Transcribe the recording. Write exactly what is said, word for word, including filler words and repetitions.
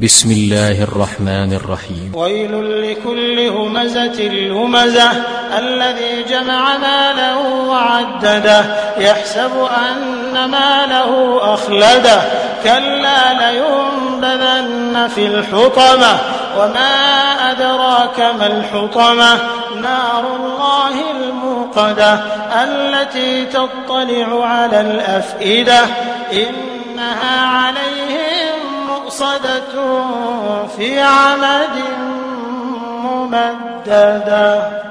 بسم الله الرحمن الرحيم. ويل لكل همزة لمزة الذي جمع ماله وعدده يحسب أن ماله أخلده كلا لينبذن في الحطمة وما أدراك ما الحطمة نار الله الموقدة التي تطلع على الأفئدة إنها عليهم مؤصدة في عمد ممددة.